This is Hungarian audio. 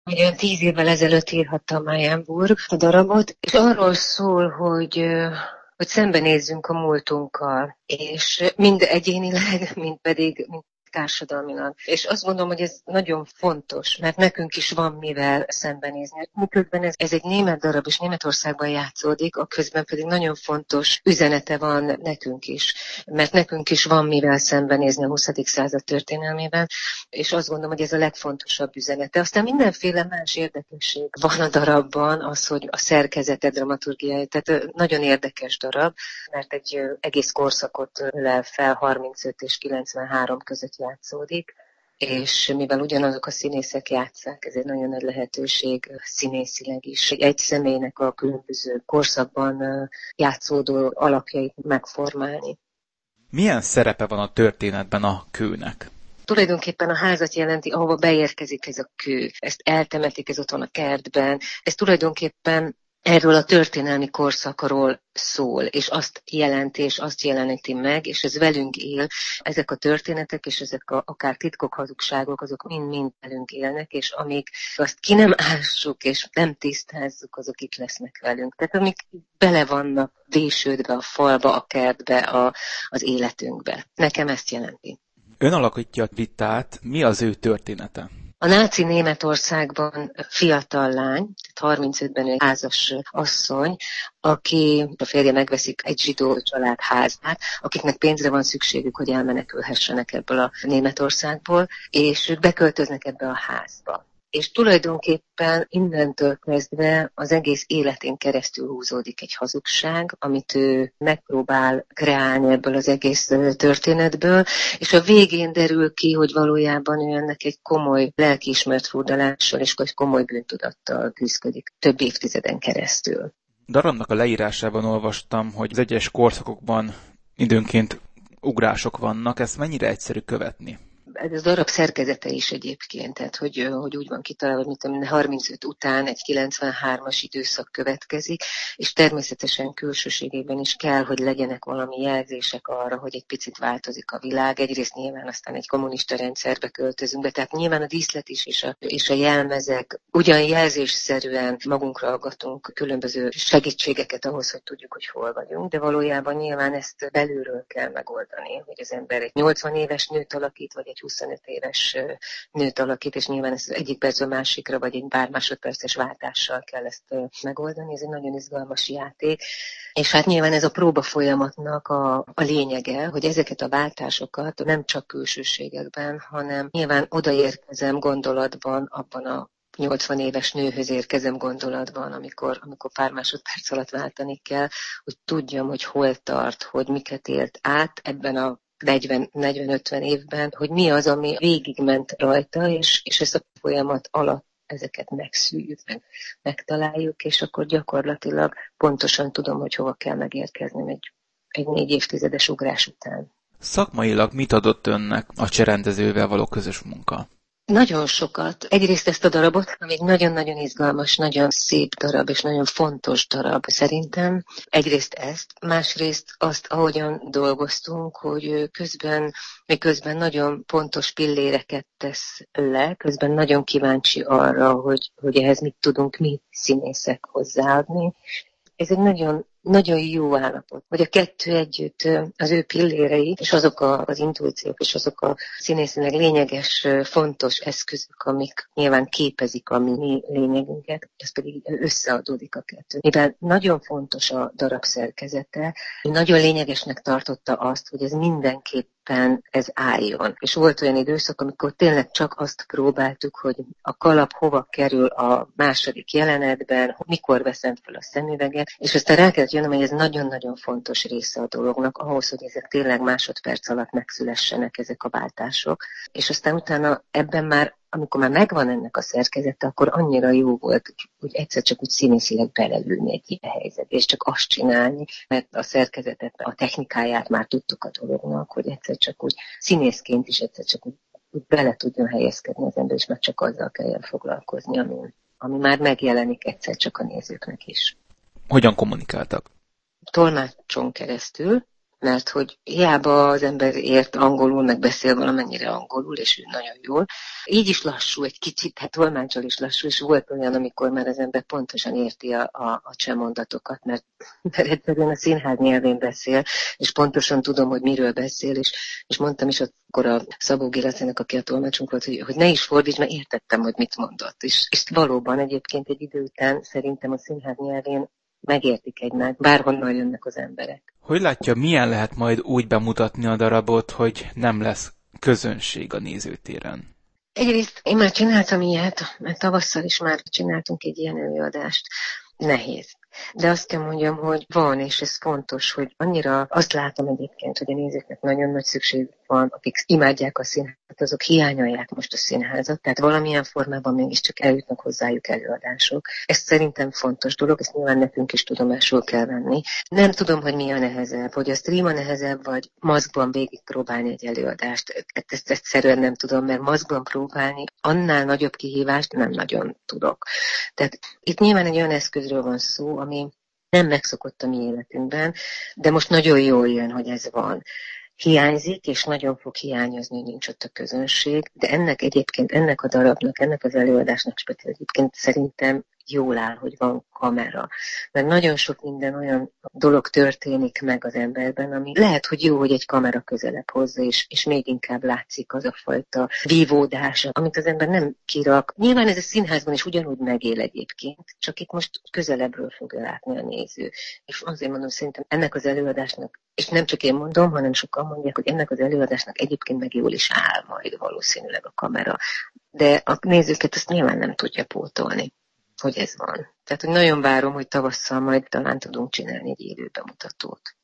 hogy olyan 10 évvel ezelőtt írhatta Mayenburg a darabot, és arról szól, hogy szembenézzünk a múltunkkal, és mind egyénileg, mind társadalmilag. És azt gondolom, hogy ez nagyon fontos, mert nekünk is van mivel szembenézni. Miközben ez egy német darab, és Németországban játszódik, a közben pedig nagyon fontos üzenete van nekünk is, mert nekünk is van mivel szembenézni a 20. század történelmében, és azt gondolom, hogy ez a legfontosabb üzenete. Aztán mindenféle más érdekesség van a darabban, az, hogy a szerkezete, dramaturgiája, tehát nagyon érdekes darab, mert egy egész korszakot ölel fel, 35 és 93 között játszódik, és mivel ugyanazok a színészek játsszák, ez egy nagyon nagy lehetőség színészileg is. Egy személynek a különböző korszakban játszódó alapjait megformálni. Milyen szerepe van a történetben a kőnek? Tulajdonképpen a házat jelenti, ahova beérkezik ez a kő. Ezt eltemetik, ez ott van a kertben. Ez tulajdonképpen erről a történelmi korszakról szól, és azt jelenti, és azt jeleníti meg, és ez velünk él. Ezek a történetek, és ezek akár titkok, hazugságok, azok mind-mind velünk élnek, és amíg azt ki nem ássuk, és nem tisztázzuk, azok itt lesznek velünk. Tehát amik bele vannak vésődve a falba, a kertbe, az életünkbe. Nekem ezt jelenti. Ön alakítja a Vitát, mi az ő története? A náci Németországban fiatal lány, 35-ben egy házas asszony, aki a férje megveszik egy zsidó család házát, akiknek pénzre van szükségük, hogy elmenekülhessenek ebből a Németországból, és ők beköltöznek ebbe a házba. És tulajdonképpen innentől kezdve az egész életén keresztül húzódik egy hazugság, amit ő megpróbál kreálni ebből az egész történetből, és a végén derül ki, hogy valójában ő ennek egy komoly lelkiismert furdalással és egy komoly bűntudattal küzdik több évtizeden keresztül. Darabnak a leírásában olvastam, hogy az egyes korszakokban időnként ugrások vannak, ezt mennyire egyszerű követni? Ez a darab szerkezete is egyébként, tehát hogy úgy van kitalálva, hogy 35 után egy 93-as időszak következik, és természetesen külsőségében is kell, hogy legyenek valami jelzések arra, hogy egy picit változik a világ. Egyrészt nyilván aztán egy kommunista rendszerbe költözünk be, tehát nyilván a díszlet is és a jelmezek ugyan jelzésszerűen magunkra aggatunk különböző segítségeket ahhoz, hogy tudjuk, hogy hol vagyunk, de valójában nyilván ezt belülről kell megoldani, hogy az ember egy 80 éves nőt alakít, vagy egy 25 éves nőt alakít, és nyilván ezt egyik percről másikra, vagy egy pár másodperces váltással kell ezt megoldani. Ez egy nagyon izgalmas játék. És hát nyilván ez a próba folyamatnak a lényege, hogy ezeket a váltásokat nem csak külsőségekben, hanem nyilván odaérkezem gondolatban, abban a 80 éves nőhöz érkezem gondolatban, amikor pár másodperc alatt váltani kell, hogy tudjam, hogy hol tart, hogy miket élt át ebben a 40-50 évben, hogy mi az, ami végigment rajta, és ezt a folyamat alatt ezeket megszűjjük, megtaláljuk, és akkor gyakorlatilag pontosan tudom, hogy hova kell megérkezni egy 4 évtizedes ugrás után. Szakmailag mit adott önnek a cserendezővel való közös munka? Nagyon sokat. Egyrészt ezt a darabot, ami egy nagyon-nagyon izgalmas, nagyon szép darab, és nagyon fontos darab szerintem. Egyrészt ezt, másrészt azt, ahogyan dolgoztunk, hogy miközben nagyon pontos pilléreket tesz le, közben nagyon kíváncsi arra, hogy ehhez mit tudunk mi színészek hozzáadni. Ez egy nagyon, nagyon jó állapot, hogy a kettő együtt az ő pillérei, és azok az intuíciók, és azok a színészileg lényeges, fontos eszközök, amik nyilván képezik a mi lényegünket, ez pedig összeadódik a kettő. Mivel nagyon fontos a darab szerkezete, nagyon lényegesnek tartotta azt, hogy ez mindenképpen ez álljon. És volt olyan időszak, amikor tényleg csak azt próbáltuk, hogy a kalap hova kerül a második jelenetben, mikor veszem fel a szemüveget, és aztán rá kellett jönnöm, hogy ez nagyon-nagyon fontos része a dolognak, ahhoz, hogy ezek tényleg másodperc alatt megszülessenek ezek a váltások. És aztán utána ebben már, amikor már megvan ennek a szerkezete, akkor annyira jó volt, hogy egyszer csak úgy színészileg beleülni egy ilyen helyzetbe, és csak azt csinálni, mert a szerkezetet, a technikáját már tudtuk a dolognak, hogy egyszer csak úgy színészként is egyszer csak úgy bele tudjon helyezkedni az ember, és már csak azzal kelljen foglalkozni, ami már megjelenik egyszer csak a nézőknek is. Hogyan kommunikáltak? Tolmácson keresztül, mert hogy hiába az ember ért angolul, meg beszél valamennyire angolul, és ő nagyon jól. Így is lassú egy kicsit, hát tolmáccsal is lassú, és volt olyan, amikor már az ember pontosan érti a cseh mondatokat, mert egyszerűen a színház nyelvén beszél, és pontosan tudom, hogy miről beszél, és mondtam is akkor a Szabó Gélacinak, aki a tolmácsunk volt, hogy ne is fordíts, mert értettem, hogy mit mondott. És valóban egyébként egy idő után szerintem a színház nyelvén megértik egymást, bárhonnan jönnek az emberek. Hogy látja, milyen lehet majd úgy bemutatni a darabot, hogy nem lesz közönség a nézőtéren? Egyrészt én már csináltam ilyet, mert tavasszal is már csináltunk egy ilyen előadást. Nehéz. De azt kell mondjam, hogy van, és ez fontos, hogy annyira azt látom egyébként, hogy a nézőknek nagyon nagy szükség van, akik imádják a színházat, azok hiányolják most a színházat, tehát valamilyen formában mégiscsak eljutnak hozzájuk előadások. Ez szerintem fontos dolog, ezt nyilván nekünk is tudomásul kell venni. Nem tudom, hogy mi a nehezebb, hogy a stream a nehezebb, vagy maszkban végigpróbálni egy előadást. Ezt egyszerűen nem tudom, mert maszkban próbálni annál nagyobb kihívást nem nagyon tudok. Tehát itt nyilván egy olyan eszközről van szó, ami nem megszokott a mi életünkben, de most nagyon jól jön, hogy ez van. Hiányzik, és nagyon fog hiányozni, hogy nincs ott a közönség, de ennek a darabnak, ennek az előadásnak speciális egyébként szerintem jól áll, hogy van kamera. Mert nagyon sok minden olyan dolog történik meg az emberben, ami lehet, hogy jó, hogy egy kamera közelebb hozza, és még inkább látszik az a fajta vívódás, amit az ember nem kirak. Nyilván ez a színházban is ugyanúgy megél egyébként, csak itt most közelebbről fogja látni a néző. És azért mondom, szerintem ennek az előadásnak, és nem csak én mondom, hanem sokan mondják, hogy ennek az előadásnak egyébként meg jól is áll majd valószínűleg a kamera. De a nézőket ezt nyilván nem tudja pótolni, hogy ez van. Tehát, hogy nagyon várom, hogy tavasszal majd talán tudunk csinálni egy élő bemutatót.